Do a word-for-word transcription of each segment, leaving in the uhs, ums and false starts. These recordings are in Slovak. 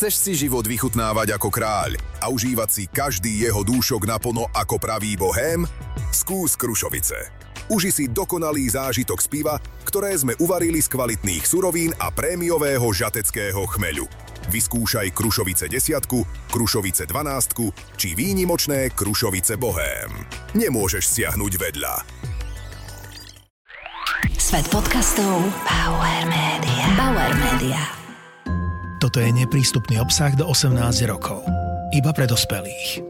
Chceš si život vychutnávať ako kráľ a užívať si každý jeho dúšok naplno ako pravý bohém? Skús Krušovice. Uži si dokonalý zážitok z piva, ktoré sme uvarili z kvalitných surovín a prémiového žateckého chmeľu. Vyskúšaj Krušovice desiatku, Krušovice dvanástku či výnimočné Krušovice bohém. Nemôžeš siahnuť vedľa. Svet podcastov Bauer Media. Bauer Media. Toto je neprístupný obsah do osemnásť rokov. Iba pre dospelých.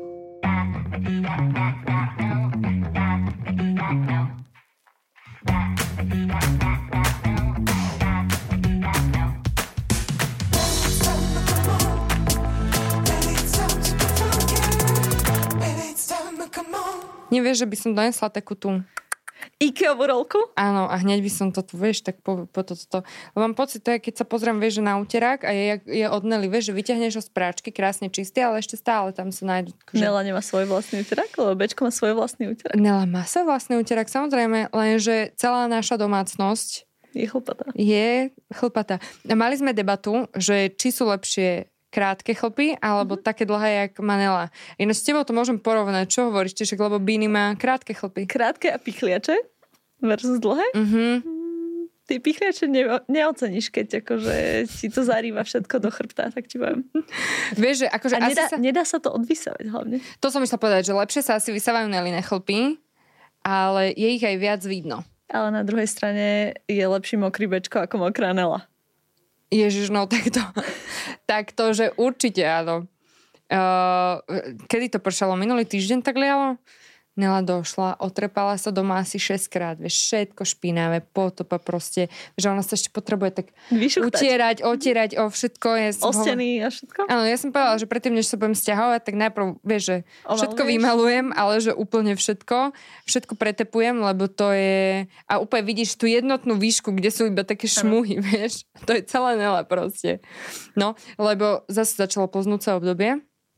Nevieš, že by som donesla takú tú IKEA-ovú rolku? Áno, a hneď by som to, vieš, tak po, po toto. To. Mám pocit, to je, keď sa pozriem, vieš, že na úterák a je, je od Nelly, vieš, že vyťahneš ho z práčky, krásne čistý, ale ešte stále tam sa nájdú. Že... Nela nemá svoj vlastný úterák, lebo Bečko má svoj vlastný úterák. Nela má svoj vlastný úterák, samozrejme, lenže celá naša domácnosť je chlpatá. Je chlpatá. A mali sme debatu, že či sú lepšie krátke chlpy, alebo mm-hmm. také dlhé, jak Manela. Ináč s tebou to môžem porovnať. Čo hovoríš? Čiže, lebo Bini má krátke chlpy. Krátke a pichliače versus dlhé? Mm-hmm. Ty pichliače ne- neoceníš, keď akože ti to zarýva všetko do chrbta, tak ti poviem. Vieš, že akože a nedá, sa... nedá sa to odvysávať hlavne. To som išla povedať, že lepšie sa asi vysávajú Neline chlpy, ale je ich aj viac vidno. Ale na druhej strane je lepší mokrý Bečko ako mokrá Nela. Ježiš, no tak to, tak to, že určite áno. Uh, kedy to pršalo? Minulý týždeň tak lialo? Nela došla, otrepala sa doma asi šesťkrát, vieš, všetko špinavé, potopa proste, že ona sa ešte potrebuje tak vyšuchtať. Utierať, otierať o všetko. Ja o steny a všetko? Áno, ja som povedala, že predtým, než sa budem sťahovať, tak najprv, vieš, že Ovaluješ? Všetko vymalujem, ale že úplne všetko, všetko pretepujem, lebo to je, a úplne vidíš tú jednotnú výšku, kde sú iba také šmuhy, ano. Vieš, to je celá Nela proste. No, lebo zase začalo poznúce obdobie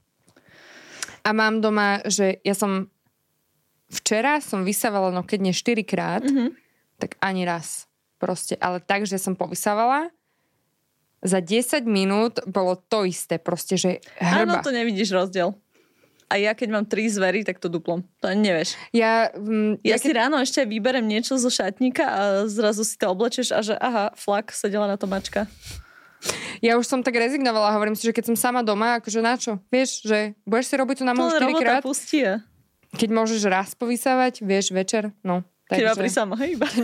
a mám doma, že ja som včera som vysávala, no keď nie štyrikrát, mm-hmm. tak ani raz. Proste, ale tak, že som povysávala, za desať minút bolo to isté. Proste, že hrba. Áno, to nevidíš rozdiel. A ja keď mám tri zvery, tak to duplom. To nevieš. Ja, m, ja, ja si keď... ráno ešte vyberem niečo zo šatníka a zrazu si to oblečeš a že aha, flak, sedela na to mačka. Ja už som tak rezignovala, hovorím si, že keď som sama doma, akože na čo? Vieš, že budeš si robiť tu na môžu štyrikrát? To robota pustí. Keď môžeš raz povysávať, vieš, večer, no. Keď ma pri sama, hej, iba.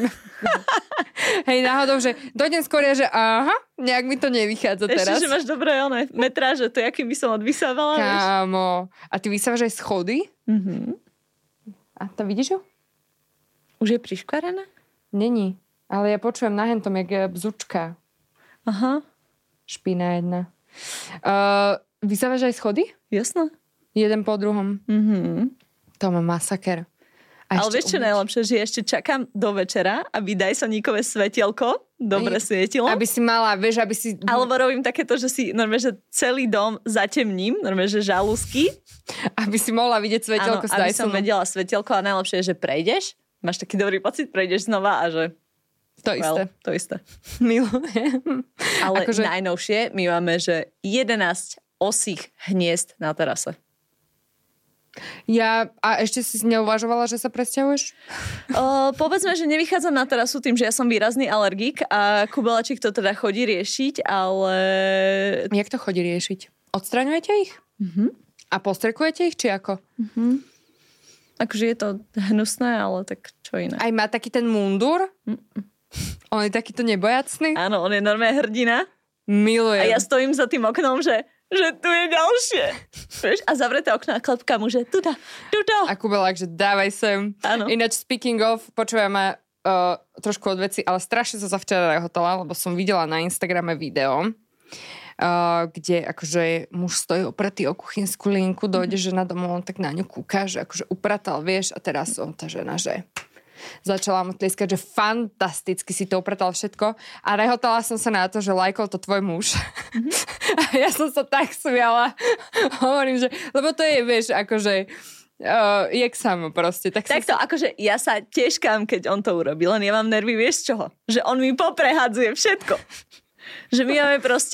Hej, náhodou, že dojdem skôr, že aha, nejak mi to nevychádza Ešte, teraz. Ešte, že máš dobré one, metráže, to jaký by som odvysávala, vieš. Kámo, a ty vysávaš aj schody? Mhm. A to vidíš ho? Už je priškvarené? Není, ale ja počujem na hentom, jak je bzučka. Aha. Špina jedna. Uh, vysávaš aj schody? Jasné. Jeden po druhom. Mhm. To má masaker. A ale vieš čo najlepšie, že ešte čakám do večera, aby Dysoníkové svetielko dobre svietilo. Aby si mala, vieš, aby si... Alebo robím takéto, že si normálne, že celý dom zatemním, normálne, že žalúzky. Aby si mohla vidieť svetielko s Dysonom. Aby som vedela svetielko a najlepšie je, že prejdeš, máš taký dobrý pocit, prejdeš znova a že... To well, isté. To isté. Milujem. Ale akože... najnovšie my máme, že jedenásť osých hniezd na terase. Ja, a ešte si neuvažovala, že sa presťahuješ? Uh, povedzme, že nevychádzam na terasu tým, že ja som výrazný alergik a Kubelačík to teda chodí riešiť, ale... Jak to chodí riešiť? Odstraňujete ich? Uh-huh. A postrekujete ich, či ako? Uh-huh. Akože je to hnusné, ale tak čo iné. Aj má taký ten mundúr? Uh-uh. On je takýto nebojacný? Áno, on je normálne hrdina. Milujem. A ja stojím za tým oknom, že že tu je ďalšie. Vieš? A zavreté okno a klepka mu, že tuto, tuto. A Kubelák, že dávaj sem. Áno. Ináč speaking of, počujem ma uh, trošku od veci, ale strašne som sa včera rehotala, lebo som videla na Instagrame video, uh, kde akože muž stojí opretý o kuchynskú linku, dojde žena domov, on tak na ňu kúka, že akože upratal, vieš, a teraz on, tá žena, že... Začala mu tlieskať, že fantasticky si to upratal všetko a rehotala som sa na to, že lajkol to tvoj muž. Mm-hmm. A ja som sa tak smiala. Hovorím, že, lebo to je, vieš, akože uh, jak samo proste. Tak Takto, sa... akože ja sa teškám, keď on to urobí, len ja mám nervy, vieš čoho? Že on mi poprehadzuje všetko. Že my máme proste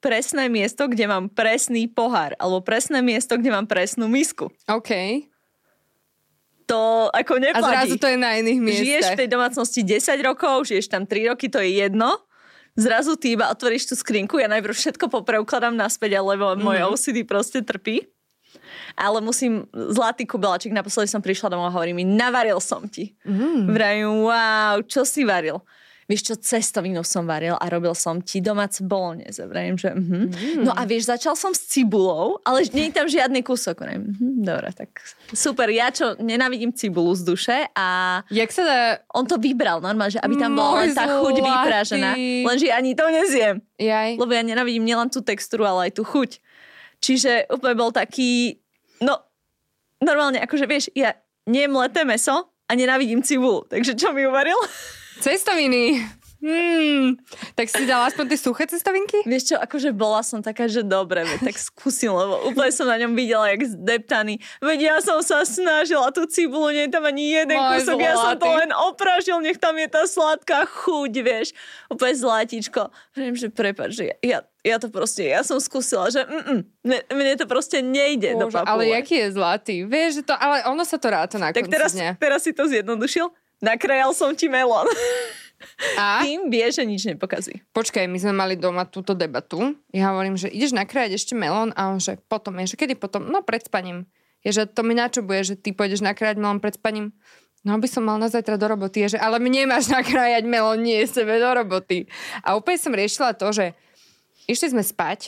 presné miesto, kde mám presný pohár, alebo presné miesto, kde mám presnú misku. OK. To ako neplatí. A zrazu to je na iných miestach. Žiješ v tej domácnosti desať rokov, žiješ tam tri roky, to je jedno. Zrazu ty iba otvoríš tú skrinku, ja najprv všetko popreukladám naspäť, lebo moje Mhm. ó cé dé proste trpí. Ale musím, zlatý kubeláčik, naposledy som prišla domov a hovorí mi, navaril som ti. Mm. Vrajím, wow, čo si varil? Vieš čo, cestovinu som varil a robil som ti domáce bolognese. Vrajím, že mhm. Mm. No a vieš, začal som s cibulou, ale nie je tam žiadny kúsok. Vrajím, mhm, dobre, tak super. Ja čo, nenávidím cibulu z duše a Jak sa dá... on to vybral normálne, že aby tam bola len tá chuť zlatý. vypražená. Lenže ja ani to nezjem. Jaj. Lebo ja nenávidím nielen tú textúru, ale aj tú chuť. Čiže úplne bol taký, no, normálne, akože vieš, ja nejem leté meso a nenávidím cibulu. Takže čo mi uvaril? Cestoviny. Hmm. Tak si dala aspoň tie suché cestovinky? Vieš čo, akože bola som taká, že dobre, veď tak skúsim, lebo úplne som na ňom videla, jak zdeptaný. Veď ja som sa snažila tú cibulu, nie je tam ani jeden Môj kúsok, ja som to zlatý. len opražil, nech tam je tá sladká chuť, vieš. Úplne zlatíčko. Viem, že prepáč, že ja, ja, ja to proste, ja som skúsila, že mm, mne, mne to proste nejde do Bože, papule. ale jaký je zlatý. Vieš, že to, ale ono sa to ráta na Tak konci teraz, dňa. teraz si to zjednodušil. Nakrajal som ti melón. A? Tým vie, že nič nepokazí. Počkaj, my sme mali doma túto debatu. Ja hovorím, že ideš nakrájať ešte melón a on, že potom je, že kedy potom? No pred spaním. Je, že to mi na čo bude, že ty pôjdeš nakrájať melón pred spaním? No by som mal na zajtra do roboty. Je, že ale mne máš nakrájať melón, nie sebe do roboty. A úplne som riešila to, že išli sme spať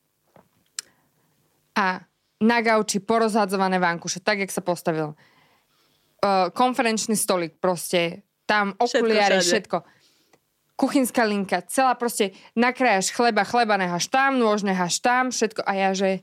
a na gauči porozhadzované vankuše, tak, jak sa postavil. Uh, konferenčný stolik proste, tam okuliare, všetko, všetko. Kuchynská linka, celá proste nakrájaš chleba, chleba necháš tam, nôž necháš tam, všetko. A ja, že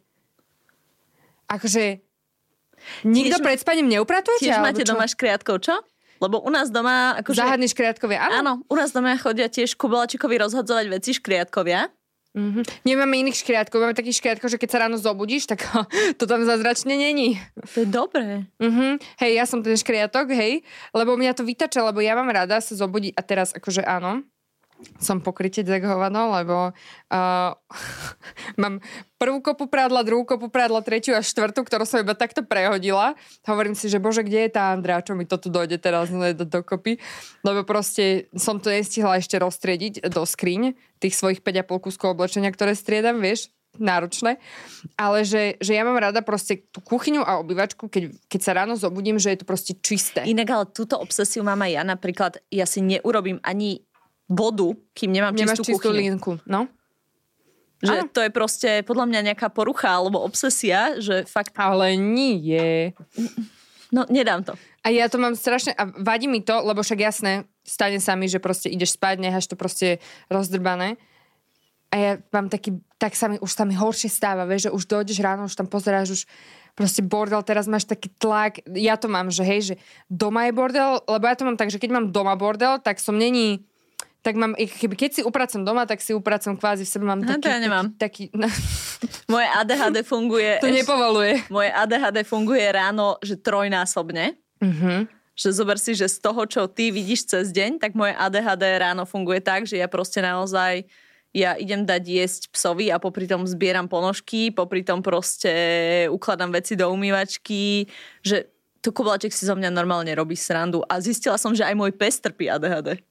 akože nikto Tiež- pred spaním neupratujete? Tiež alebo máte čo? doma škriatkov, čo? Lebo u nás doma... Akože, Záhadní škriatkovia, áno. áno, u nás doma chodia tiež kubelačikovi rozhadzovať veci škriatkovia. Mm-hmm. Nemáme iných škriatkov, máme takých škriatkov, že keď sa ráno zobudíš, tak to tam zázračne není. To je dobré. Mm-hmm. Hej, ja som ten škriatok, hej, lebo mňa to vytača, lebo ja mám rada sa zobudiť a teraz akože áno, som pokrytec jak hovado, lebo uh, mám prvú kopu prádla, druhú kopu prádla, tretiu a štvrtú, ktorú som iba takto prehodila. Hovorím si, že bože, kde je tá Andrea, čo mi to tu dojde teraz do, dokopy, lebo proste som to nestihla ešte roztriediť do skriň tých svojich päť a pol kúskov oblečenia, ktoré striedam, vieš, náročné, ale že, že ja mám rada proste tú kuchyňu a obývačku, keď, keď sa ráno zobudím, že je to proste čisté. Inak ale túto obsesiu mám aj ja. Napríklad ja si neurobím ani vodu, kým nemám Nemáš čistú čistú kuchyňu. linku, no? Že Áno. to je proste podľa mňa nejaká porucha alebo obsesia, že fakt, Ale nie. no nedám to. A ja to mám strašne, a vadí mi to, lebo však jasné, stane sa mi, že proste ideš spať, necháš to proste rozdrbané. A ja mám taký, tak sa mi, už sa mi horšie stáva, vieš, že už dojdeš ráno, už tam pozeráš, už proste bordel, teraz máš taký tlak. Ja to mám, že hej, že doma je bordel, lebo ja to mám tak, že keď mám doma bordel, tak som není, tak mám, keby, keď si upracam doma, tak si upracam kvázi v sebe, mám Aha, taký, to ja nemám. taký, taký Moje á dé há dé funguje... to nepovoluje. Moje á dé há dé funguje ráno, že trojnásobne. Mhm. Že zober si, že z toho, čo ty vidíš cez deň, tak moje á dé há dé ráno funguje tak, že ja proste naozaj ja idem dať jesť psovi a popri tom zbieram ponožky, popri tom proste ukladám veci do umývačky, že to kubláček si zo mňa normálne robí srandu. A zistila som, že aj môj pes trpí á dé há dé.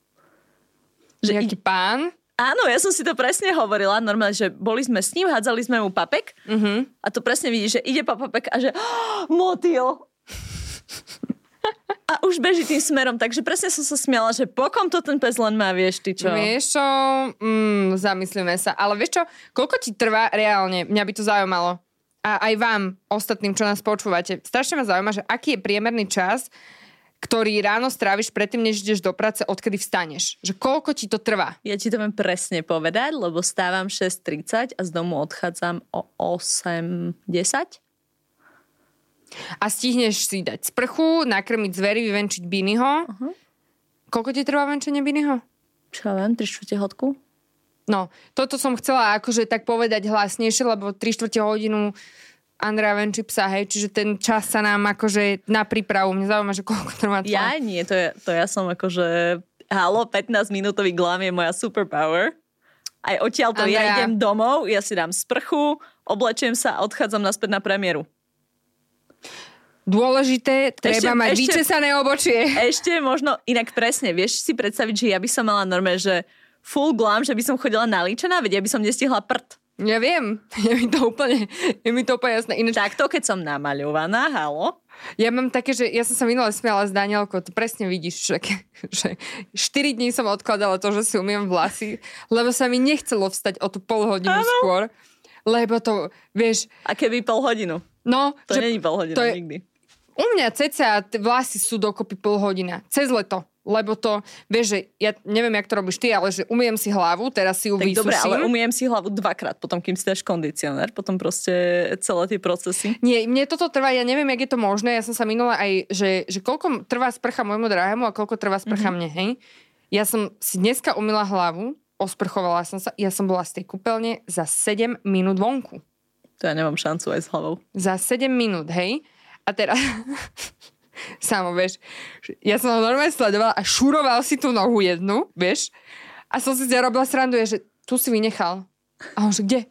Že Jaký pán? Áno, ja som si to presne hovorila, normálne, že boli sme s ním, hádzali sme mu papek Mhm. a to presne vidíš, že ide pa papek a že oh, motýl. A už beží tým smerom, takže presne som sa smiala, že pokom to ten pes len má, vieš ty čo. Vieš čo, mm, zamyslíme sa. Ale vieš čo, koľko ti trvá reálne, mňa by to zaujímalo, a aj vám, ostatným, čo nás počúvate, strašne ma zaujíma, že aký je priemerný čas, ktorý ráno stráviš predtým, než ideš do práce, odkedy vstaneš. Že koľko ti to trvá? Ja ti to viem presne povedať, lebo stávam šesť tridsať a z domu odchádzam o osem desať. A stihneš si dať sprchu, nakrmiť zvery, vyvenčiť Biniho. Uh-huh. Koľko ti trvá venčenie Biniho? Čo ja viem, tri štvrte hodku? No, toto som chcela akože tak povedať hlasnejšie, lebo tri štvrte hodinu Andrea venčí psa, hej, čiže ten čas sa nám akože na prípravu, mňa zaujíma, že koľko trvá tvoje. Ja nie, to, je, to ja som akože halo, pätnásť minútový glam je moja superpower. Aj odtiaľ to Andrea. ja idem domov, ja si dám sprchu, oblečiem sa a odchádzam naspäť na premiéru. Dôležité, treba Ešte- mať ešte- vyčesané obočie. Ešte možno inak presne, vieš si predstaviť, že ja by som mala normálne, že full glam, že by som chodila nalíčená, veď ja by som nestihla prd. Ja viem, je mi to úplne, je mi to úplne jasné. Ináč, Takto, keď som namaľovaná, halo. ja mám také, že ja som sa minule smiala s Danielkou, to presne vidíš, že, že štyri dní som odkladala to, že si umiem vlasy, lebo sa mi nechcelo vstať o tú pol hodinu Áno. skôr, lebo to, vieš, A keby pol hodinu. no, To že není pol hodinu to je- nikdy. u mňa cca t- vlasy sú dokopy pol hodina, cez leto. Lebo to, vieš, že ja neviem, jak to robíš ty, ale že umiem si hlavu, teraz si ju Tak vysuším. dobre, ale umiem si hlavu dvakrát, potom kým si dáš kondicionér, potom proste celé tie procesy. Nie, mne toto trvá, ja neviem, jak je to možné, ja som sa minula aj, že, že koľko trvá sprcha môjmu drahému a koľko trvá sprcha mm-hmm. mne, hej. Ja som si dneska umyla hlavu, osprchovala som sa, ja som bola z tej kúpeľne za sedem minút vonku. To ja nemám šancu aj s hlavou. Za sedem minút, hej. A teraz... Samo, vieš, ja som ho normálne sledovala a šuroval si tú nohu jednu, vieš, a som si robila srandu, je, že tu si vynechal. A on, že kde?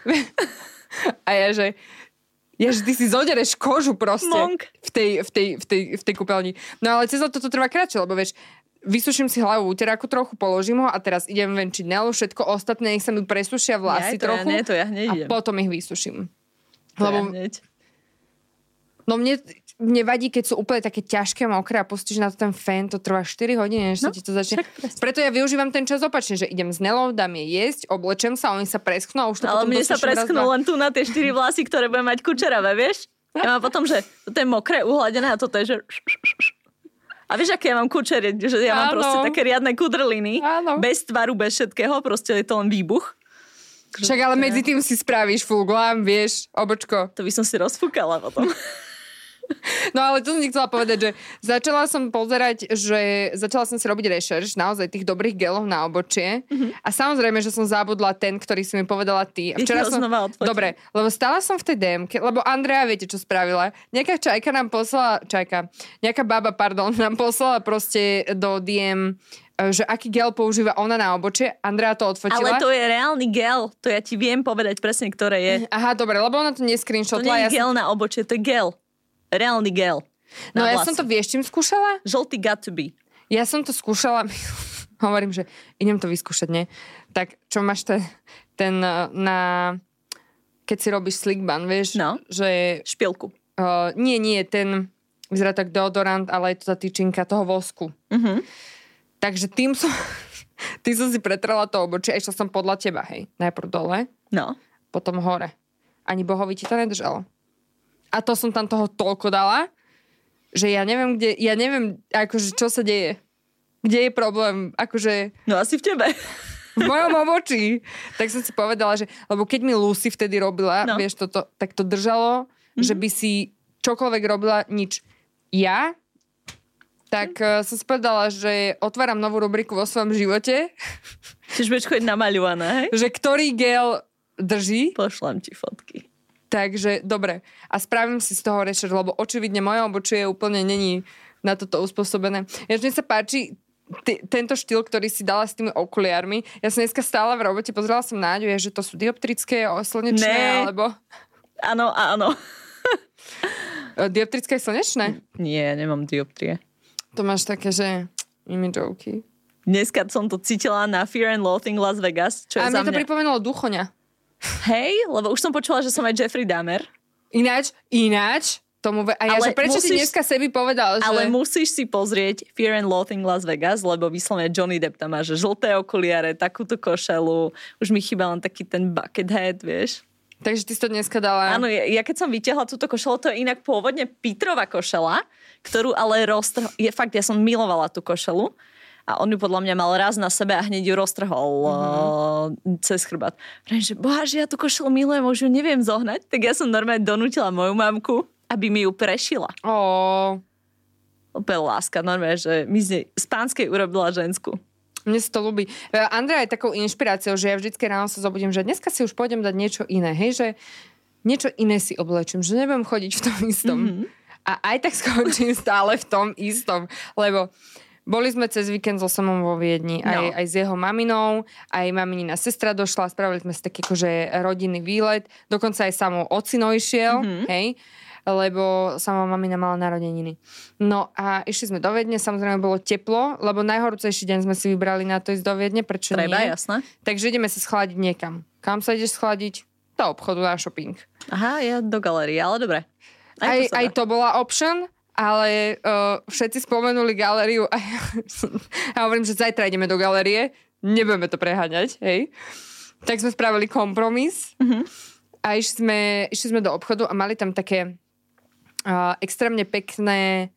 A ja, že ja, že ty si zodereš kožu proste Monk. v tej, v, tej, v, tej, v tej kúpeľni. No ale cez to toto trvá kratšie, lebo vieš, vysuším si hlavu uteráku trochu, položím ho a teraz idem venčiť Nelu, všetko ostatné, nech sa mi presúšia vlasy Ja, to ja trochu nie, to ja hneď a idem. potom ich vysuším. To Lebo ja hneď. No mne, mne vadí, keď sú úplne také ťažké, mokré a pustíš na to ten fén, to trvá štyri hodiny, než sa No, ti to začne. však presne. Preto ja využívam ten čas opačne, že idem s Nelou, dám jej jesť, oblečem sa, oni sa preschnú a už to Ale potom mne sa dosuším raz, presknú dva. len tu na tie štyri vlasy, ktoré budem mať kučeravé, vieš? Ja mám potom, že toto je mokré, uhladené a toto je, že... A vieš, aké ja mám kučerie? Že ja mám Áno. proste také riadne kudrliny. Áno. Bez tvaru, bez všetkého. Proste je to len výbuch. Však ale medzi tým si spravíš full glam, vieš, obočko. To by som si rozfúkala potom. No ale to som ti chcela povedať, že začala som pozerať, že začala som si robiť rešerš naozaj tých dobrých gelov na obočie mm-hmm. a samozrejme, že som zabudla ten, ktorý si mi povedala ty. A Ja ti ho som... znova odfotím. Dobre, lebo stála som v tej dé emke, lebo Andrea, viete, čo spravila? Nejaká čajka nám poslala, čajka, nejaká baba, pardon, nám poslala proste do dé em, že aký gel používa ona na obočie. Andrea to odfotila. Ale to je reálny gel. To ja ti viem povedať presne, ktoré je. Aha, dobre, lebo ona to To nescreenshotla. nie je Ja gel som... na obočie, to je gel. Reálny gel. No Na ja vlasy. som to, vieš, čím skúšala? Žltý got to be. Ja som to skúšala, hovorím, že idem to vyskúšať, nie? Tak čo máš ten, ten uh, na... Keď si robíš slick bun, vieš? No. Že... Špilku. Uh, nie, nie, ten... Vyzerá tak deodorant, ale je to tá tyčinka toho vosku. Mhm. Takže tým som... Tým som si pretrela to obočie a išla som podľa teba, hej. Najprv dole, No. potom hore. Ani Bohovi ti to nedržalo. A to som tam toho toľko dala, že ja neviem, kde... Ja neviem, akože, čo sa deje. Kde je problém? Akože... No asi v tebe. v mojom obočí. Tak som si povedala, že... Lebo keď mi Lucy vtedy robila, No. vieš, toto, tak to držalo, mm-hmm. že by si čokoľvek robila, nič. Ja, tak uh, som si povedala, že otváram novú rubriku vo svojom živote, Čiže budeš chodiť namaľovaná, hej? že ktorý gel drží. Pošlem ti fotky. Takže, dobre. A spravím si z toho rešerš, lebo očividne moje obočie úplne není na toto uspôsobené. Ja, mne sa páči t- tento štýl, ktorý si dala s tými okuliármi. Ja som dneska stála v robote, pozerala som Náďu, je, že to sú dioptrické, slnečné, Ne. alebo... Áno, áno. Dioptrické slnečné? Nie, nemám dioptrie. To máš také, že imidžovky. Dneska som to cítila na Fear and Loathing Las Vegas, čo A je za mne to mňa... pripomenulo Duchoňa. Hej, lebo už som počula, že som aj Jeffrey Dahmer. Ináč, ináč, tomu... Ve- a ja, Ale že prečo si musíš- dneska sebi povedal, že... Ale musíš si pozrieť Fear and Loathing Las Vegas, lebo vyslovene Johnny Depp tam má, že žlté okuliare, takúto košelu. Už mi chýba len taký ten bucket hat, vieš. Takže ty si to dneska dala... Áno, ja, ja keď som vytiahla túto košelu, to je inak pôvodne Petrova košela, ktorú ale roztrhol... Je fakt, ja som milovala tú košelu. A on ju podľa mňa mal raz na sebe a hneď ju roztrhol mm-hmm. cez chrbát. Vrejme, že boha, že ja tú košelu milujem, už ju neviem zohnať. Tak ja som normálne donútila moju mamku, aby mi ju prešila. Ó, Opäť láska, normálne, že mi z nej z pánskej urobila žensku. mne sa to ľúbi. Andrea je takou inšpiráciou, že ja vždycky ráno sa zobudím, že dneska si už pôjdem dať niečo iné. Hej, že niečo iné si oblečím, že nebudem chodiť v tom istom. Mm-hmm. A aj tak skončím stále v tom istom. Lebo boli sme cez víkend so Samom vo Viedni, aj, No. aj s jeho maminou, aj maminina sestra došla, spravili sme si taký akože rodinný výlet, dokonca aj Samo ocino išiel, mm-hmm. hej, lebo sama mamina mala narodeniny. No a išli sme do Viedne, samozrejme bolo teplo, lebo najhorúcejší deň sme si vybrali na to ísť do Viedne, prečo Treba, nie? jasné. Takže ideme sa schladiť niekam. Kam sa ideš schladiť? Do obchodu na shopping. Aha, ja do galérie, ale dobre. Aj, Aj, to, aj to bola option, ale uh, všetci spomenuli galériu a ja, ja hovorím, že zajtra ideme do galérie, nebudeme to preháňať, hej. Tak sme spravili kompromis mm-hmm. a išli sme, išli sme do obchodu a mali tam také uh, extrémne pekné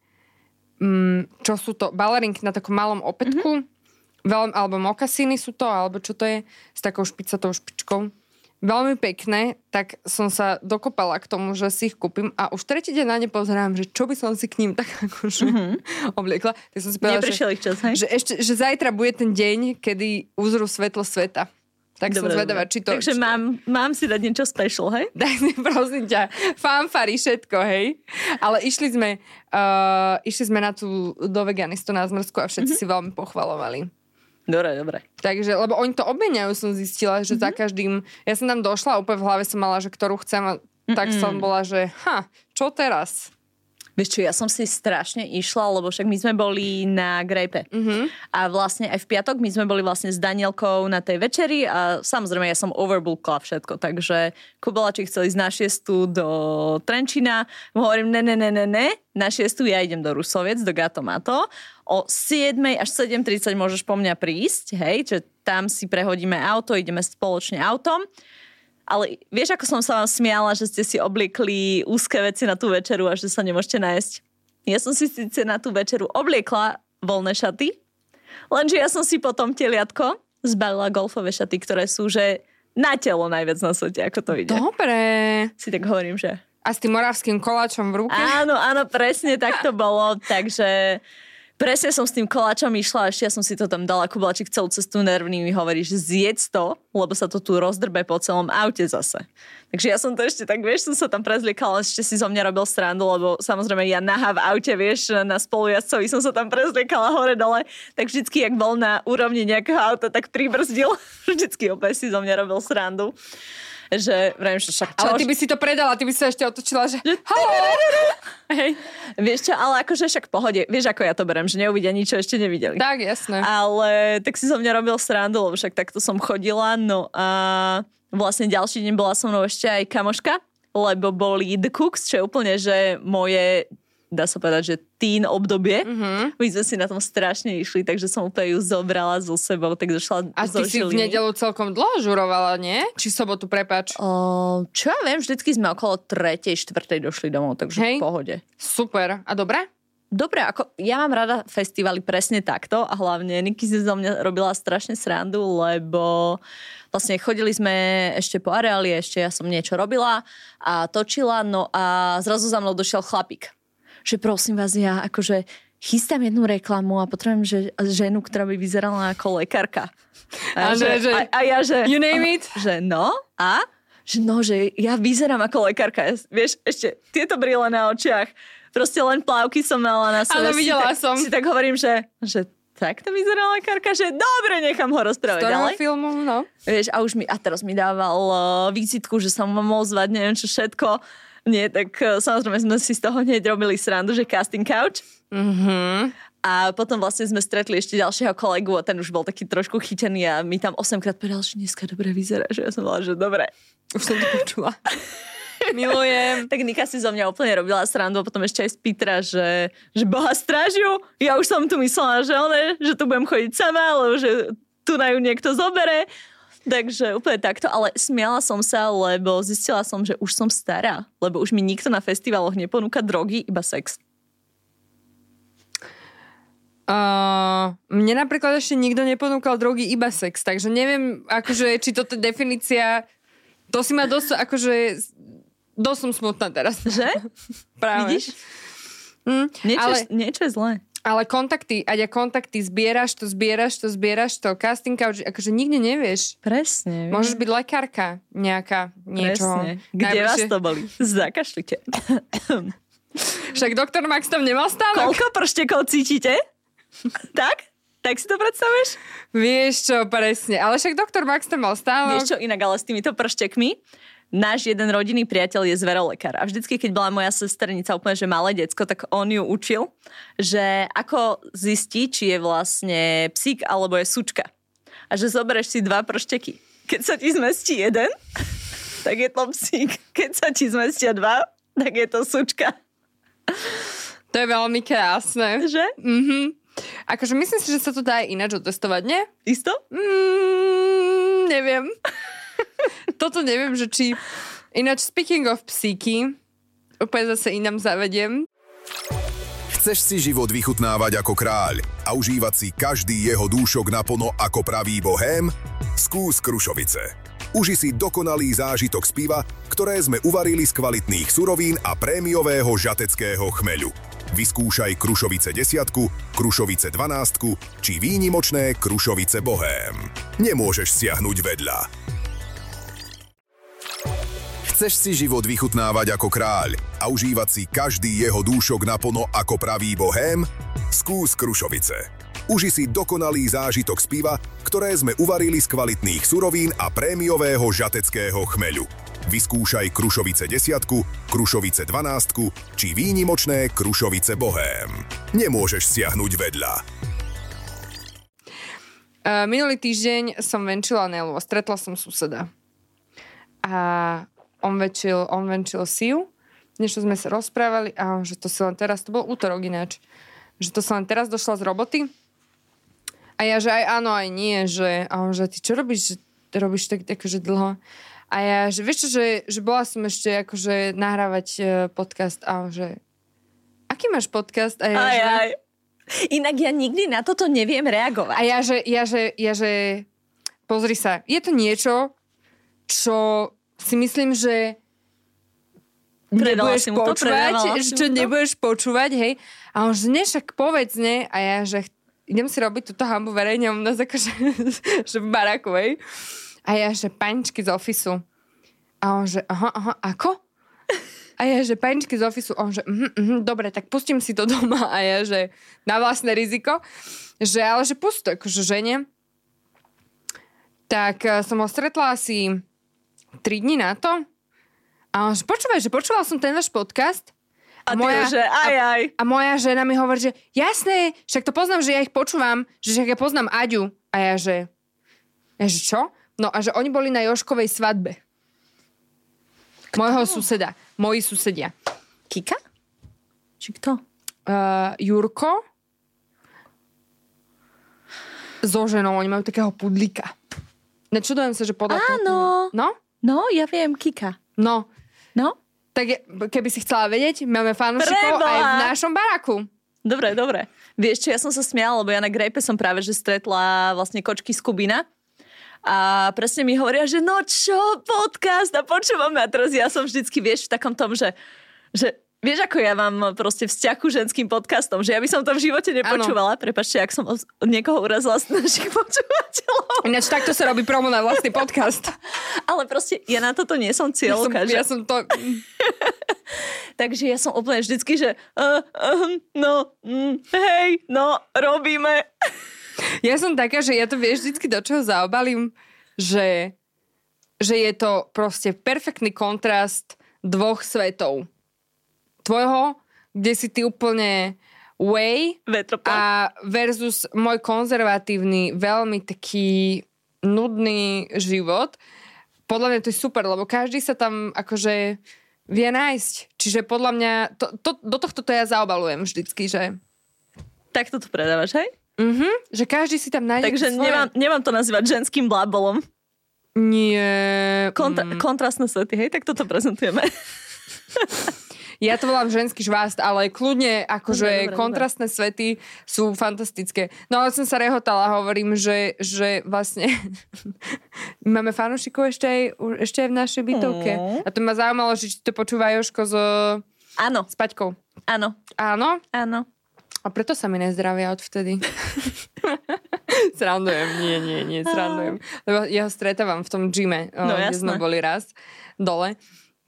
um, čo sú to, balerinky na takom malom opätku, mm-hmm. veľmi, alebo mokasíny sú to, alebo čo to je, s takou špicatou špičkou. Veľmi pekné, tak som sa dokopala k tomu, že si ich kúpim a už tretí deň na ne pozerám, že čo by som si k ním tak akože mm-hmm. obliekla. Tak som si povedala, Neprišiel ich čas, hej? Že, ešte, že zajtra bude ten deň, kedy uzrú svetlo sveta. Tak dobre, som zvedavá, či to... Takže či to... mám, mám si dať niečo special, hej? Daj si, prosím ťa, fanfary, všetko, hej? Ale išli sme, uh, išli sme na tú do veganistu na Zmrzku a všetci mm-hmm. si veľmi pochvalovali. Dobre, dobre. Takže, lebo oni to obmieniajú, som zistila, že mm-hmm. za každým... Ja som tam došla, úplne v hlave som mala, že ktorú chcem a mm-hmm. tak som bola, že ha, čo teraz? Vieš čo, ja som si strašne išla, lebo však my sme boli na Grejpe. Mm-hmm. A vlastne aj v piatok my sme boli vlastne s Danielkou na tej večeri a samozrejme ja som overbookla všetko, takže Kubelači chcel ísť na šiestu do Trenčína. Hovorím, ne, ne, ne, ne, ne, na šiestu ja idem do Rusoviec, do Gatomato. O siedmej až sedem tridsať môžeš po mňa prísť, hej, že tam si prehodíme auto, ideme spoločne autom. Ale vieš, ako som sa vám smiala, že ste si obliekli úzke veci na tú večeru a že sa nemôžete nájsť? Ja som si síce na tú večeru obliekla voľné šaty, lenže ja som si potom teliatko zbalila golfové šaty, ktoré sú, že na telo najviac na svete, ako to ide. Dobre. Si tak hovorím, že... A s tým moravským koláčom v ruke? Áno, áno, presne tak to bolo, takže... Presne som s tým koláčom išla, ešte ja som si to tam dala, Kubelačík celú cestu nervný mi hovorí, že zjedz to, lebo sa to tu rozdrbe po celom aute zase. Takže ja som to ešte tak, vieš, som sa tam prezliekala, ešte si zo mňa robil srandu, lebo samozrejme ja nahá v aute, vieš, na spolujazcovi som sa tam prezliekala hore dole, tak vždycky, jak bol na úrovni nejakého auta, tak pribrzdil, vždycky opäť si zo mňa robil srandu. Že, vrajím, že však čo? Ale ty by si to predala, ty by si sa ešte otočila, že haló! Hej. Vieš čo, ale akože však v pohode, vieš ako ja to berem, že neuvidia nič, čo ešte nevideli. Tak, jasné. Ale tak si so mňa robil srandu, lebo však takto som chodila, no a vlastne ďalší deň bola so mnou ešte aj kamoška, lebo boli The Cooks, čo je úplne, že moje, dá sa povedať, že teen obdobie. Mm-hmm. My sme si na tom strašne išli, takže som úplne ju zobrala so sebou, tak došla a zo ty si Žiliny. v nedeľu celkom dlho žurovala, nie? Či sobotu, prepáč? O, čo ja viem, vždycky sme okolo tretej, štvrtej došli domov, takže Hej. v pohode. Super. A dobre? Dobre, ako ja mám rada festivaly presne takto a hlavne Niky si zo mňa robila strašne srandu, lebo vlastne chodili sme ešte po areáli, ešte ja som niečo robila a točila, no a zrazu za mnou došiel chlapík. Že prosím vás, ja akože chystám jednu reklamu a potrebujem že, ženu, ktorá by vyzerala ako lekárka. A, A, že, že, a, a ja, že... you name it? Že no, a? Že no, že ja vyzerám ako lekárka. Vieš, ešte tieto brýle na očiach, proste len plávky som mala na sebe. Áno, videla si som. Tak, si tak hovorím, že, že tak to vyzerá lekárka, že dobre, nechám ho rozprávať ďalej. Z filmu, no. Vieš, a už mi, a teraz mi dával uh, vizitku, že sa ma mohol zvať, neviem čo všetko. Nie, tak uh, samozrejme sme si z toho hneď robili srandu, že casting couch. Mhm. A potom vlastne sme stretli ešte ďalšieho kolegu a ten už bol taký trošku chytený a mi tam osemkrát povedal, že dneska dobre vyzerá, že ja som bola, že dobre. Už som to počula. Milujem. Tak Nika si zo mňa úplne robila srandu a potom ešte aj z Petra, že, že boha strážiu. Ja už som tu myslela, že one, že tu budem chodiť sama, alebo že tu na ju niekto zobere. Takže úplne takto, ale smiala som sa, lebo zistila som, že už som stará, lebo už mi nikto na festivaloch neponúka drogy, iba sex. Uh, mne napríklad ešte nikto neponúkal drogy, iba sex, takže neviem, akože, či toto je definícia, to si ma dosť, akože, dosť som smutná teraz. Že? Práve. Vidíš? Mm, Niečo, ale, niečo je zlé. ale kontakty, ať a kontakty zbieraš, to zbieraš, to zbieraš, to casting couch, akože nikdy nevieš. Presne. Môžeš byť lekárka nejaká, niečoho. Presne. Kde vás to boli? Zakašlite. Však doktor Max tam nemal stále. Koľko prštekov cítite? Tak? Tak si to predstavuješ? Vieš čo, presne. Ale však doktor Max tam mal stánok. Vieš čo, inak ale s týmito prštekmi, náš jeden rodinný priateľ je zverolekár. A vždycky, keď bola moja sesternica úplne, že malé decko, tak on ju učil, že ako zistiť, či je vlastne psík alebo je sučka. A že zoberieš si dva pršteky. Keď sa ti zmestí jeden, tak je to psík. Keď sa ti zmestia dva, tak je to sučka. To je veľmi krásne. Že? Mhm. Akože myslím si, že sa to dá aj ináč otestovať, nie? Isto? Mm, neviem. Toto neviem, že či... Ináč, speaking of psíky, úplne zase inám zavediem. Chceš si život vychutnávať ako kráľ a užívať si každý jeho dúšok naplno ako pravý bohém? Skús Krušovice. Uži si dokonalý zážitok z piva, ktoré sme uvarili z kvalitných surovín a prémiového žateckého chmeľu. Vyskúšaj Krušovice desiatku, Krušovice dvanástku či výnimočné Krušovice Bohém. Nemôžeš siahnuť vedľa. Chceš si život vychutnávať ako kráľ a užívať si každý jeho dúšok naplno ako pravý bohém? Skús Krušovice. Uži si dokonalý zážitok z piva, ktoré sme uvarili z kvalitných surovín a prémiového žateckého chmeľu. Vyskúšaj Krušovice desiatku, Krušovice dvanástku či výnimočné Krušovice Bohém. Nemôžeš siahnuť vedľa. Uh, minulý týždeň som venčila Nelu a stretla som suseda. A on venčil, on venčil Siu, než sme sa rozprávali a on, že to si len teraz, to bol útorok ináč, že to sa len teraz došla z roboty. A ja, že aj áno, aj nie, že, a on, že ty čo robíš, že robíš tak akože dlho? A ja, že vieš čo, že, že bola som ešte akože nahrávať podcast a on, že aký máš podcast? A ja, aj, že, aj. Inak ja nikdy na toto neviem reagovať. A ja, že, ja, že, ja, že pozri sa, je to niečo, čo si myslím, že Predala nebudeš si mu to, počúvať, si čo mu to. nebudeš počúvať, hej. A on, že ne, však povedz, ne? A ja, že idem si robiť túto hambu verejne, on nás akože, že v baraku, hej. A ja, že paničky z ofisu. A on, že aha, aha, ako? A ja, že paničky z ofisu. On, že mhm, mhm, dobre, tak pustím si to doma. A ja, že na vlastné riziko. Že, ale že pust to, akože žene. Tak uh, som ho stretla asi tri dni na to. A on, že počúvaj, že počúval som ten váš podcast. A, a ty moja, že aj, aj. A, a moja žena mi hovorí, že jasné, však to poznám, že ja ich počúvam, že však ja poznám Aďu. A ja, že ja, že čo? No a že oni boli na Jožkovej svadbe. Kto? Mojho suseda. Moji susedia. Kika? Či kto? Uh, Jurko so ženou. Oni majú takého pudlíka. Nečudujem sa, že podľa toho... Áno. No? No, ja viem, Kika. No. No? Tak je, keby si chcela vedieť, máme fanúšikov Preboha. aj v našom baraku. Dobre, dobre. Vieš čo, ja som sa smiala, lebo ja na Grejpe som práve že stretla vlastne kočky z Kubína. A presne mi hovoria, že no čo, podcast a počúvame. A teraz ja som vždycky, vieš, v takom tom, že, že vieš, ako ja mám proste vzťah ku ženským podcastom, že ja by som to v živote nepočúvala. Ano. Prepáčte, ak som od niekoho urazila z našich počúvateľov. Ináč takto sa robí promo na vlastný podcast. Ale proste ja na toto nie som cieľovka. Ja som, ja som to... Takže ja som úplne vždycky, že uh, uh, no, mm, hej, no, robíme. Ja som taká, že ja to vieš vždycky do čoho zaobalím, že, že je to proste perfektný kontrast dvoch svetov. Tvojho, kde si ty úplne way Vetroplan. a versus môj konzervatívny, veľmi taký nudný život. Podľa mňa to je super, lebo každý sa tam akože vie nájsť. Čiže podľa mňa to, to, do tohto to ja zaobalujem vždycky, že... Tak to tu predávaš, hej? Mhm, že každý si tam nájde Takže svoje. nemám, nemám to nazývať ženským blábolom. Nie. Kontra- mm. Kontrastné svety, hej? Tak toto prezentujeme. Ja to volám ženský žvást, ale kľudne akože dobre, dobre, kontrastné dobre. Svety sú fantastické. No ale som sa rehotala, hovorím, že, že vlastne máme fanúšikov ešte aj, ešte aj v našej bytovke. Mm. A to ma zaujímalo, že či to počúva Jožko so... Áno. S Paťkou. Áno. Áno? Áno. A preto sa mi nezdravia odvtedy. Srandujem, nie, nie, nie, srandujem. Lebo ja ho stretávam v tom gyme, no, kde sme boli raz dole.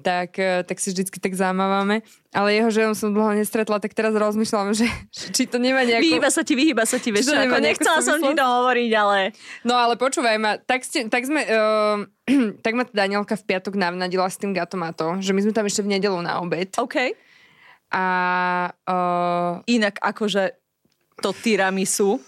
tak, tak si vždycky tak zamávame. Ale jeho ženu som dlho nestretla, tak teraz rozmýšľam, že, že či to nemá nejakú... Vyhýba sa ti, vyhýba sa ti, vieš, ako nechcela som ti to hovoriť, ale... No ale počúvaj ma, tak, ste, tak sme... Uh, tak ma Danielka v piatok navnadila s tým gatomato, že my sme tam ešte v nedelu na obed. OK. A... Uh, Inak akože to tiramisu...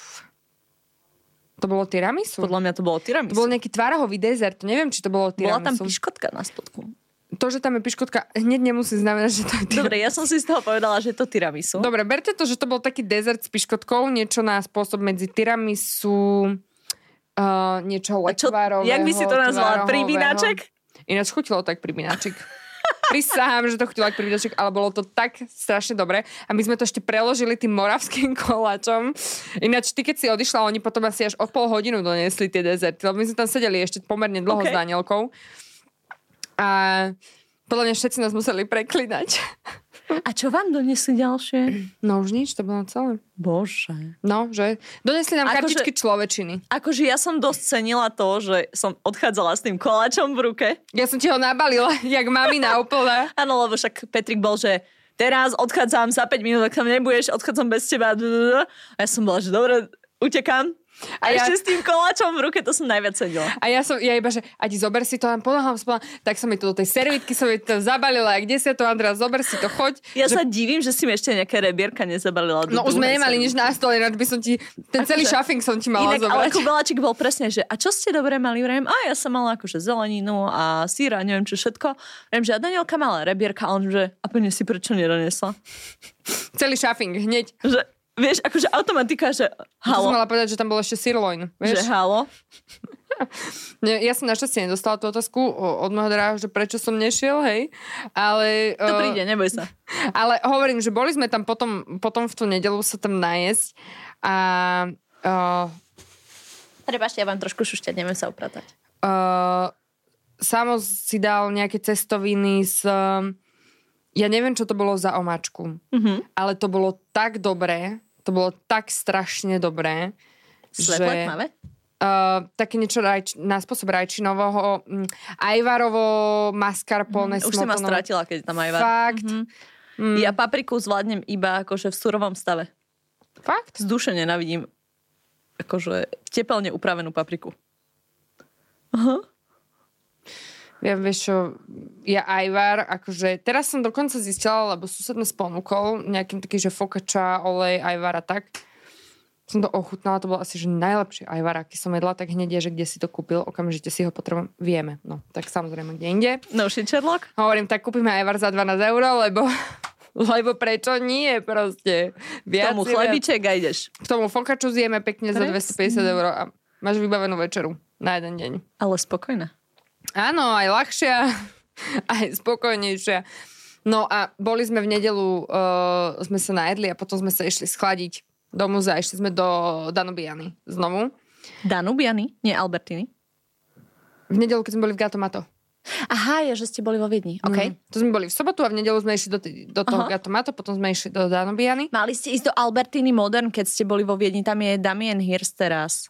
To bolo tiramisu? Podľa mňa to bolo tiramisu. To bol nejaký tvárahový dezert, neviem, či to bolo tiramisu. Bola tam piškotka na spodku. To, že tam je piškotka, hneď nemusí znamenať, že to je tiramisu. Dobre, ja som si z toho povedala, že je to tiramisu. Dobre, berte to, že to bol taký dezert s piškotkou, niečo na spôsob medzi tiramisu, uh, niečo lekvárového. Jak by si to nazvala? Pribínaček? Ináč chutilo tak pribínaček. Prisahám, že to chutilo ako pribínaček, ale bolo to tak strašne dobre. A my sme to ešte preložili tým moravským koláčom. Ináč, ty keď si odišla, oni potom asi až o pol hodinu doniesli tie dezerty, lebo my sme tam sedeli ešte pomerne dlho okay. s Danielkou. A podľa mňa všetci nás museli preklinať. A čo vám donesli ďalšie? No už nič, to bolo celé. Bože. No, že? Donesli nám Ako kartičky že, človečiny. Akože ja som dosť cenila to, že som odchádzala s tým koláčom v ruke. Ja som ti ho nabalila, jak mamina úplne. Áno, lebo však Petrik bol, že teraz odchádzam za päť minút, ak tam nebudeš, odchádzam bez teba. A ja som bola, že dobre, utekám. A, a ešte ja... s tým koláčom v ruke, to som najviac sedela. A ja som, ja iba, že Adi, zober si to, len ponohám spolu, tak som mi to do tej servitky, som mi to zabalila, a kde si to, Andrea, zober si to, choď. Ja že... sa divím, že si mi ešte nejaké rebierka nezabalila. No už sme nemali nič na stole, ináč by som ti, ten ako celý že... šafing som ti mala inak, zobrať. Ale kubeláčik bol presne, že a čo ste dobre mali? Vrem, a ja som mala akože zeleninu a síra, neviem čo všetko. Vrem, že a Danielka mala rebierka, a on že, a plne si prečo nedonesla? Celý šafing, hneď. Že... Vieš, akože automatika, že halo. To som mala povedať, že tam bol ešte sirloin. Vieš? Že halo. Ja som našťastie nedostala tú otázku od môjho dráha, že prečo som nešiel, hej. Ale... To príde, neboj sa. Ale hovorím, že boli sme tam potom, potom v tú nedeľu sa tam najesť a... Uh, Prepašte, ja vám trošku šušťať, neviem sa upratať. Uh, Samo si dal nejaké cestoviny s... Ja neviem, čo to bolo za omáčku, mm-hmm. ale to bolo tak dobré, to bolo tak strašne dobré, Svetlé, že... tmavé? Uh, také niečo rajč, na spôsob rajčinového, um, ajvarovo, mascarpone, mm, už si ma strátila, keď tam ajvar. Fakt. Mm-hmm. Mm. Ja papriku zvládnem iba akože v surovom stave. Fakt? Z duše nenavidím akože teplne upravenú papriku. Aha. Ja vieš čo, ja ajvar, akože, teraz som dokonca zistila, lebo sused mi sponúkol nejakým taký, že fokača, olej, ajvar a tak. Som to ochutnala, to bolo asi, že najlepšie ajvar, aký som jedla, tak hneď je, že kde si to kúpil, okamžite si ho potrebujem, vieme. No, tak samozrejme, kde inde. No, Sherlock? Hovorím, tak kúpime ajvar za dvanásť eur, lebo, lebo prečo nie, proste. Viac, k tomu chlebiček a ideš. K tomu fokaču zjeme pekne Pres? Za dvestopäťdesiat eur a máš vybavenú večeru na jeden deň. Ale spokojná. Áno, aj ľahšia, aj spokojnejšia. No a boli sme v nedelu, uh, sme sa najedli a potom sme sa išli schladiť do múzea. Išli sme do Danubiany znovu. Danubiany? Nie Albertiny? V nedelu, keď sme boli v Gatomato. Aha, je, že ste boli vo Viedni. Okay. Mm. To sme boli v sobotu a v nedelu sme išli do, do toho Aha. Gatomato, potom sme išli do Danubiany. Mali ste ísť do Albertiny Modern, keď ste boli vo Viedni. Tam je Damien Hirst teraz.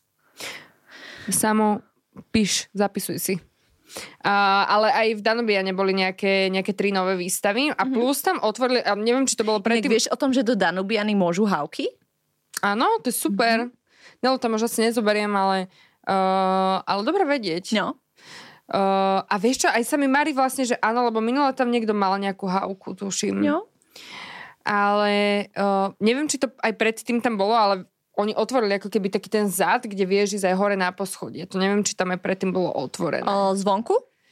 Samo píš, zapisuj si. Uh, ale aj v Danubiane boli nejaké, nejaké tri nové výstavy a plus tam otvorili, a neviem, či to bolo predtým... Vieš o tom, že do Danubiany môžu havky? Áno, to je super. Mm-hmm. Nelo tam už asi nezoberiem, ale, uh, ale dobre vedieť. No. Uh, a vieš čo, aj sa mi marí vlastne, že áno, lebo minule tam niekto mal nejakú havku, tuším. No. Ale uh, neviem, či to aj predtým tam bolo, ale oni otvorili ako keby taký ten zad, kde vieš ísť aj hore na poschodie. To neviem, či tam aj predtým bolo otvorené. O, zvonku?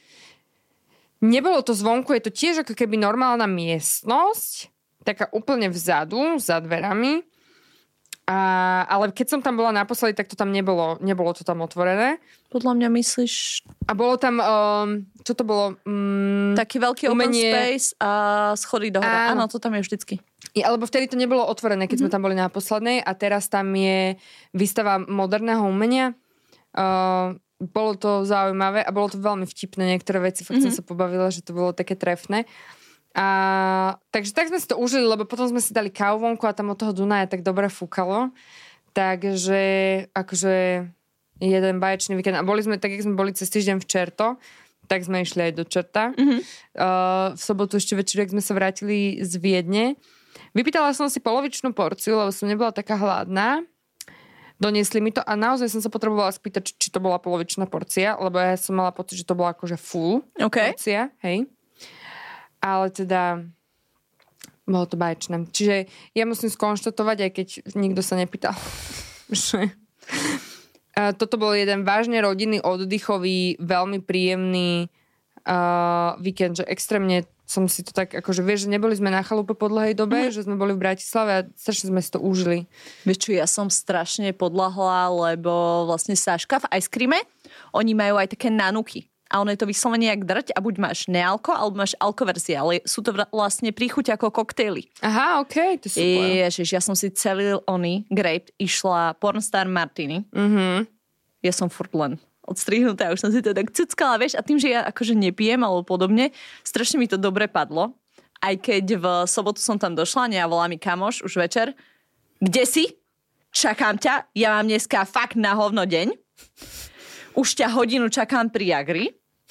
Nebolo to zvonku, je to tiež ako keby normálna miestnosť, taká úplne vzadu, za dverami. A, ale keď som tam bola naposledy, tak to tam nebolo, nebolo to tam otvorené. Podľa mňa myslíš... A bolo tam, um, čo to bolo? Um, Taký veľký umenie... open space a schody do hora. Áno, to tam je vždycky. Ja, alebo vtedy to nebolo otvorené, keď mm-hmm. sme tam boli na poslednej a teraz tam je výstava moderného umenia. Uh, bolo to zaujímavé a bolo to veľmi vtipné. Niektoré veci fakt mm-hmm. som sa pobavila, že to bolo také trefné. A, takže tak sme si to užili, lebo potom sme si dali kávu vonku a tam od toho Dunaja tak dobre fúkalo. Takže akože jeden báječný víkend. A boli sme, tak jak sme boli cez týždeň v Čerto, tak sme išli aj do čerta. Mm-hmm. Uh, v sobotu ešte večer, sme sa vrátili z Viedne. Vypýtala som si polovičnú porciu, lebo som nebola taká hladná. Doniesli mi to a naozaj som sa potrebovala spýtať, či, či to bola polovičná porcia, lebo ja som mala pocit, že to bola akože full okay. porcia, hej. Ale teda bolo to báječné. Čiže ja musím skonštatovať, aj keď nikto sa nepýtal, že toto bol jeden vážne rodinný, oddychový, veľmi príjemný uh, víkend, že extrémne som si to tak, akože vieš, že neboli sme na chalupe po dlhej dobe, mm. že sme boli v Bratislave a strašne sme si to užili. Vieš čo, ja som strašne podľahla, lebo vlastne Saška v Ice Creame, oni majú aj také nanuky. A ono je to vyslovene jak drť a buď máš nealko, alebo máš alkoverzie, ale sú to vlastne príchuť ako koktejly. Aha, okej, okay, to super. Ježiš, ja som si celý oný grape išla Pornstar Martini. Mhm. Ja som furt len odstrihnutá, už som si to tak cuckala, vieš, a tým, že ja akože nepijem alebo podobne, strašne mi to dobre padlo. Aj keď v sobotu som tam došla, ne, a volá mi kamoš už večer. Kde si? Čakám ťa, ja mám dneska fakt na hovno deň. Už ťa hodinu čakám pri Jagri.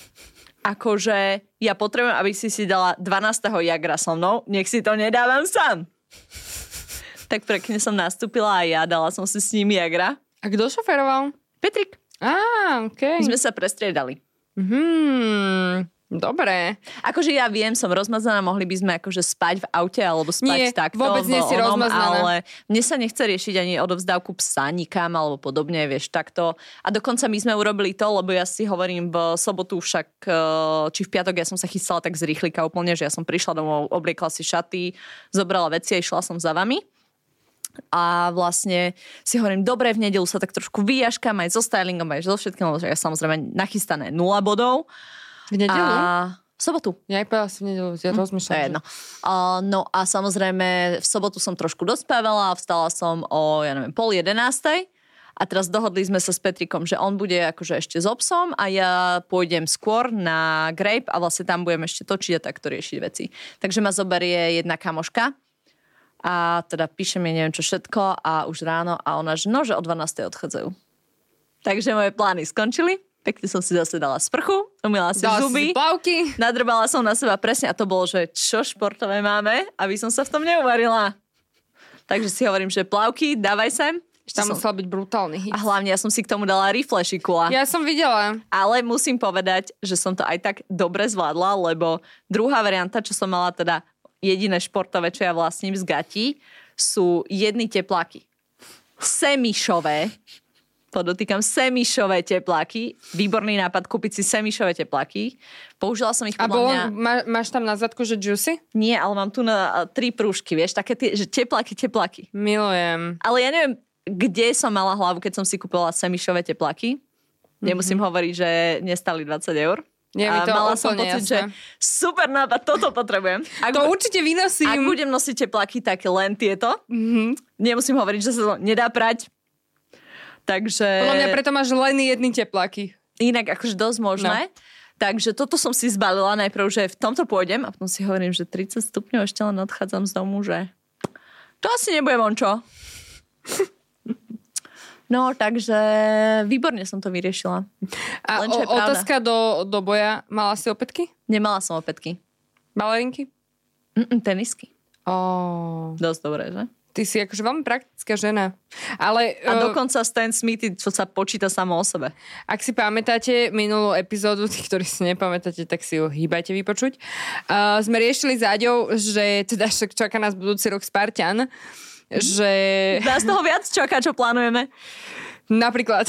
Akože ja potrebujem, aby si si dala dvanásteho Jagra so mnou, nech si to nedávam sám. Tak pekne som nastúpila a ja dala som si s ním Jagra. A kto šoferoval? Petrik. Á, okej. Okay. My sme sa prestriedali. Hmm, dobre. Akože ja viem, som rozmazaná, mohli by sme akože spať v aute alebo spať Nie, takto. vôbec nie si onom, rozmazaná. Ale mne sa nechce riešiť ani odovzdávku psa nikam alebo podobne, vieš, takto. A dokonca my sme urobili to, lebo ja si hovorím v sobotu však, či v piatok ja som sa chystala tak z rýchlika úplne, že ja som prišla domov, obliekla si šaty, zobrala veci a išla som za vami. A vlastne si hovorím, dobre, v nedeľu sa tak trošku vyjaškam aj so stylingom, aj so všetkým, lebo ja samozrejme nachystané nula bodov. V nedeľu? A v sobotu. Ja aj povedala si v nedeľu, ja rozmýšľam. To je jedno. Uh, no a samozrejme v sobotu som trošku dospávala a vstala som o, ja neviem, pol jedenástej. A teraz dohodli sme sa s Petrikom, že on bude akože ešte s obsom a ja pôjdem skôr na Grape a vlastne tam budem ešte točiť a takto riešiť veci. Takže ma zoberie jedna kamoška a teda píše mi neviem čo všetko a už ráno a ona, že no, že o dvanástej odchádzajú. Takže moje plány skončili. Pekne som si zase dala sprchu, umýla si dala zuby. Si plavky. Nadrbala som na seba presne a to bolo, že čo športové máme, aby som sa v tom neuvarila. Takže si hovorím, že plavky, dávaj sem. Ešte tam som... musel byť brutálny hit. A hlavne ja som si k tomu dala reflešikula. Ja som videla. Ale musím povedať, že som to aj tak dobre zvládla, lebo druhá varianta, čo som mala teda jediné športové, čo ja vlastním z Gati, sú jedny tepláky. Semišové. Podotýkam semišové tepláky. Výborný nápad kúpiť si semišové tepláky. Použila som ich podľa A bolo, mňa... má, máš tam na zadku, že juicy? Nie, ale mám tu na tri prúžky, vieš, také tie, že tepláky, tepláky. Milujem. Ale ja neviem, kde som mala hlavu, keď som si kúpila semišové tepláky. Nemusím mm-hmm. hovoriť, že nestali dvadsať eur. Nie, mi to mala som jasné. pocit, že super nápad, toto potrebujem. Ak to bu- určite vynosím. Ak budem nosiť tepláky, tak len tieto. Mm-hmm. Nemusím hovoriť, že sa to nedá prať. Takže... Podľa mňa preto máš len jedny tepláky. Inak akože dosť možné. No. Takže toto som si zbalila najprv, že v tomto pôjdem a potom si hovorím, že tridsať stupňov ešte len odchádzam z domu, že to asi nebude von čo. No, takže výborne som to vyriešila. A Len, o, otázka do, do boja. Mala si opätky? Nemala som opätky. Balerinky? Mm-mm, tenisky. Oh. Dosť dobré, že? Ty si akože veľmi praktická žena. Ale, A uh, dokonca Stan Smithy, čo sa počíta samo o sebe. Ak si pamätáte minulú epizódu, tí, ktorí si nepamätáte, tak si ho hýbajte vypočuť. Uh, sme riešili s Aďou, že teda však čaká nás budúci rok Spartan. Že... Nás toho viac čaká, čo plánujeme. Napríklad.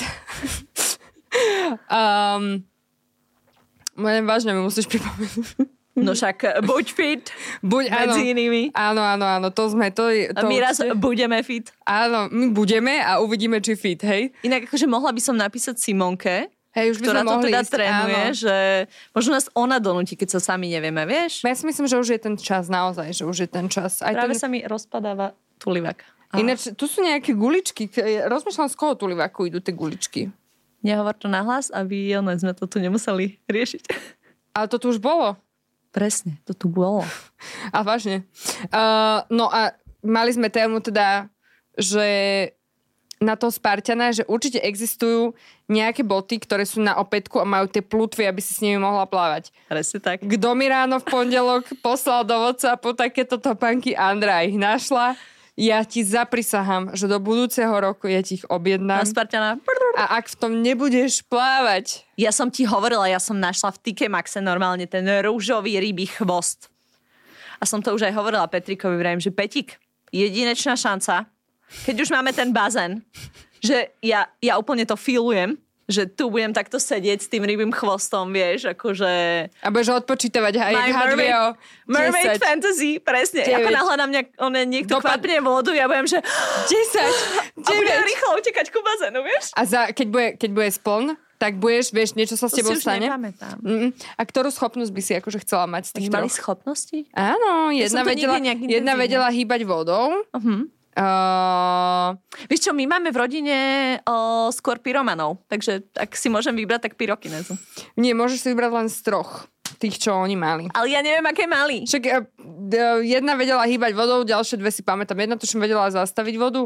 um, vážne mi musíš pripomenúť. No však buď fit, buď, medzi áno, inými. Áno, áno, áno, to sme to. to a my raz určite... budeme fit. Áno, my budeme a uvidíme, či fit, hej? Inak akože mohla by som napísať Simonke, hej, už by ktorá sme to mohli teda ísť, trénuje, áno. že možno nás ona donúti, keď sa sami nevieme, vieš? Ja si myslím, že už je ten čas, naozaj, že už je ten čas. Aj Práve ten... sa mi rozpadáva tulivak. Ináč, tu sú nejaké guličky. Rozmýšľam, z koho tulivaku idú tie guličky. Nehovor to nahlas, aby ono, sme to tu nemuseli riešiť. Ale to tu už bolo. Presne, to tu bolo. A vážne. Uh, no a mali sme tému teda, že na toho Spartana, že určite existujú nejaké boty, ktoré sú na opätku a majú tie plutvy, aby si s nimi mohla plávať. Presne tak. Kto mi ráno v pondelok poslal do WhatsAppu takéto topánky, Andra ich našla. Ja ti zaprisahám, že do budúceho roku ja ti ich objednám. Na Spartana. A ak v tom nebudeš plávať... Ja som ti hovorila, ja som našla v té ká Maxe normálne ten rúžový rybí chvost. A som to už aj hovorila Petrikovi, vrajím, že Petík, jedinečná šanca, keď už máme ten bazén, že ja, ja úplne to feelujem, že tu budem takto sedieť s tým rybým chvostom, vieš, akože... A budeš odpočítavať aj Mermaid, Mermaid Fantasy, presne. deväť Ako náhle na mňa on niekto Dopad... kvapne vodu, ja budem, že... desať, deväť A budem rýchlo utekať ku bazénu, vieš? A za, keď, bude, keď bude spln, tak budeš, vieš, niečo sa s tebou stane. Mm, a ktorú schopnosť by si akože chcela mať z tých troch? Mali schopnosti? Áno, jedna, vedela, jedna vedela hýbať vodou. Uh-huh. Uh... Vieš čo, my máme v rodine uh, skôr pyromanov, takže ak si môžem vybrať, tak pyrokinézu. Nie, môžeš si vybrať len z troch tých, čo oni mali. Ale ja neviem, aké mali. Však uh, jedna vedela hýbať vodou, ďalšie dve si pamätám. Jedna tuším vedela zastaviť vodu.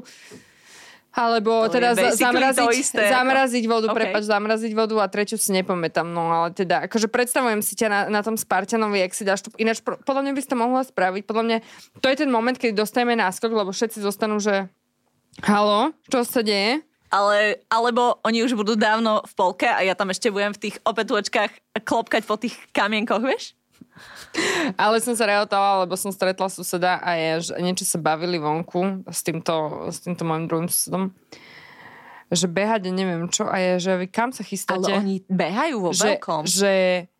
Alebo to teda zamraziť, zamraziť vodu, okay. prepáč, zamraziť vodu a treťu si nepamätám. No ale teda, akože predstavujem si ťa na, na tom Spartanovi, jak si dáš to. Ináč, podľa mňa by si to mohla spraviť. Podľa mňa to je ten moment, keď dostaneme náskok, lebo všetci zostanú, že halo, čo sa deje? Ale, alebo oni už budú dávno v polke a ja tam ešte budem v tých opätôčkach klopkať po tých kamienkoch, vieš? Ale som sa rehotovala, lebo som stretla suseda a je, že niečo sa bavili vonku s týmto, s týmto môjim druhým susedom. Že behať, neviem čo, a je, že vy kam sa chystáte? Ale oni behajú vo že, veľkom. Že,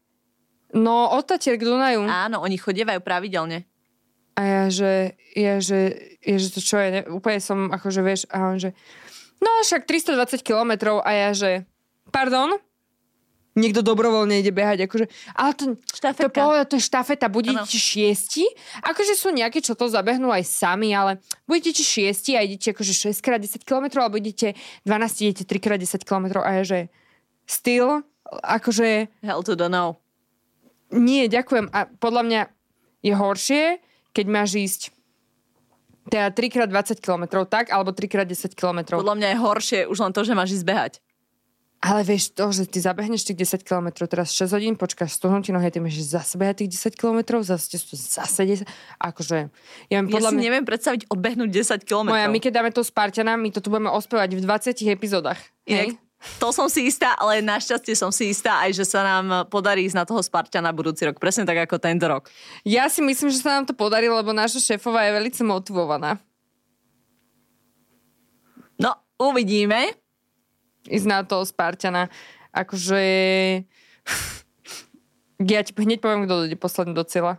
no, od Tatier k Dunaju. Áno, oni chodievajú pravidelne. A ja, že, ja, že, je, že to čo je, ne, úplne som, akože vieš, a on, že no, však tristodvadsať kilometrov a ja, že pardon? Niekto dobrovoľne ide behať, akože, ale to, to, povedal, to je štafeta, budete šiesti, akože sú nejaké, čo to zabehnú aj sami, ale budete šiesti a idete akože šesť krát desať kilometrov, alebo idete dvanásť, idete tri krát desať kilometrov a ja, že still, akože... Hell to don't know. Nie, ďakujem. A podľa mňa je horšie, keď máš ísť teda tri krát dvadsať kilometrov, tak, alebo tri krát desať kilometrov. Podľa mňa je horšie už len to, že máš ísť behať. Ale vieš to, že ty zabehneš tých desať kilometrov, teraz šesť hodín, počkáš stuhnutí nohy, ty máš zase behať tých desať kilometrov, zase sú zase desať, akože... Ja, ja si mňa... neviem predstaviť odbehnúť desať kilometrov. Moja, my keď dáme toho Spartana, my to tu budeme ospevať v dvadsiatich epizódach. Hej? To som si istá, ale našťastie som si istá aj, že sa nám podarí ísť na toho Spartana budúci rok. Presne tak ako tento rok. Ja si myslím, že sa nám to podarí, lebo naša šéfová je veľmi motivovaná. No, uvidíme. Ísť na toho Spartana. Akože... Ja ti hneď poviem, kto dojde posledný do cieľa.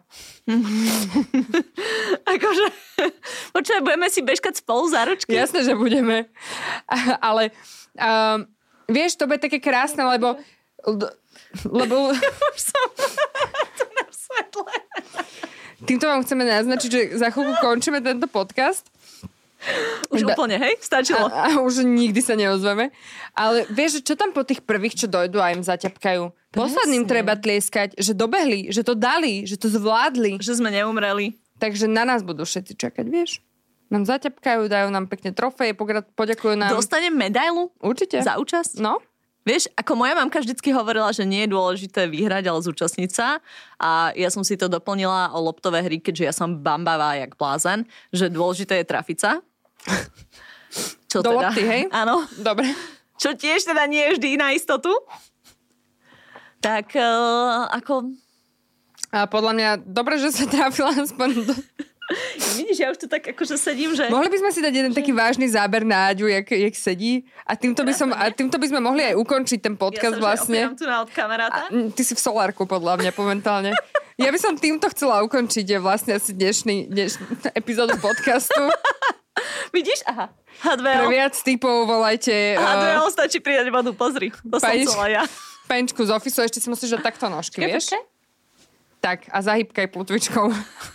Akože... Počuaj, budeme si bežkať spolu za ručky? Jasné, že budeme. Ale... Um, vieš, to bude také krásne, lebo... Lebo... Už som tu na svetle. Týmto vám chceme naznačiť, že za chvíľku končíme tento podcast. Už da, úplne, hej? Stačilo. A, a už nikdy sa neozveme. Ale vieš, čo tam po tých prvých, čo dojdú a im zaťapkajú? Posledným treba tlieskať, že dobehli, že to dali, že to zvládli. Že sme neumreli. Takže na nás budú všetci čakať, vieš? Nám zaťapkajú, dajú nám pekne trofeje, poďakujú nám. Dostanem medailu? Určite. Za účasť? No. Vieš, ako moja mamka vždycky hovorila, že nie je dôležité vyhrať, ale zúčastniť sa. A ja som si to doplnila o loptové hry, keďže ja som bambavá jak blázen, že dôležité je trafiť sa. Čo do teda? lopty, hej? Áno. Dobre. Čo tiež teda nie je vždy na istotu. Tak uh, ako... A podľa mňa, dobre, že sa trafila aspoň do... Vidíš, ja už tu tak akože sedím, že... Mohli by sme si dať jeden taký vážny záber na Aďu, jak, jak sedí. A týmto, by som, a týmto by sme mohli aj ukončiť ten podcast ja vlastne. Ja sa tu na od kamaráta. A, ty si v solárku, podľa mňa, momentálne. Ja by som týmto chcela ukončiť je vlastne asi dnešný, dnešný epizódu podcastu. Vidíš? Aha. há dvé el. Pre viac typov volajte... há dvé el uh, stačí pridať vodu, pozri. To som chcela ja. Paničku z Officeu, ešte si musíš dať takto nožky, Ke, vieš? ke? Tak, a zahybkaj plutvičkou.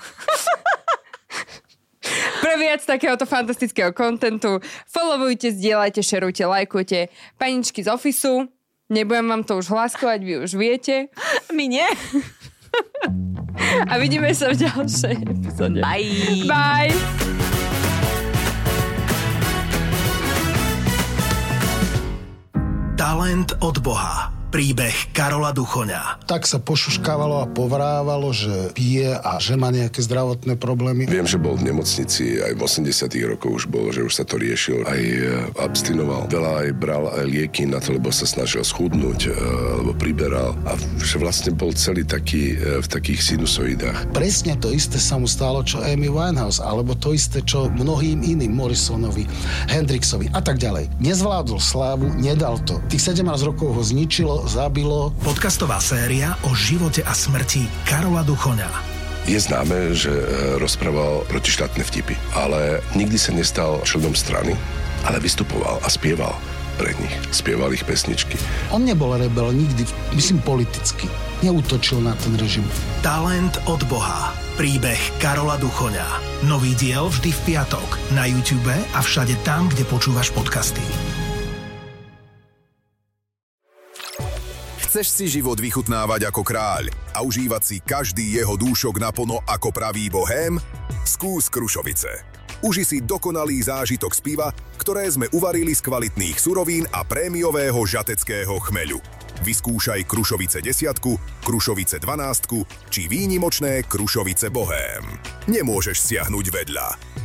Pre viac takéhoto fantastického kontentu followujte, zdieľajte, šerujte, lajkujte Paničky z Officeu. Nebudem vám to už hláskovať, vy už viete. My nie. A vidíme sa v ďalšej epizóde. Bye. Bye. Talent od Boha. Príbeh Karola Duchoňa. Tak sa pošuškávalo a povrávalo, že pije a že má nejaké zdravotné problémy. Viem, že bol v nemocnici, aj v osemdesiatych rokoch už bol, že už sa to riešil, aj abstinoval. Veľa aj bral aj lieky na to, lebo sa snažil schudnúť, alebo priberal. A že vlastne bol celý taký v takých sinusoidách. Presne to isté sa mu stalo, čo Amy Winehouse, alebo to isté, čo mnohým iným, Morrisonovi, Hendrixovi a tak ďalej. Nezvládol slávu, nedal to. Tých sedemnásť rokov ho zničilo, zabilo. Podcastová séria o živote a smrti Karola Duchoňa. Je známe, že rozprával protištátne vtipy, ale nikdy sa nestal členom strany, ale vystupoval a spieval pre nich. Spieval ich pesničky. On nebol rebel nikdy, myslím politicky. Neútočil na ten režim. Talent od Boha. Príbeh Karola Duchoňa. Nový diel vždy v piatok na YouTube a všade tam, kde počúvaš podcasty. Chceš si život vychutnávať ako kráľ a užívať si každý jeho dúšok naplno ako pravý bohém? Skús Krušovice. Uži si dokonalý zážitok z piva, ktoré sme uvarili z kvalitných surovín a prémiového žateckého chmeľu. Vyskúšaj Krušovice desiatku, Krušovice dvanástku či výnimočné Krušovice bohém. Nemôžeš siahnuť vedľa.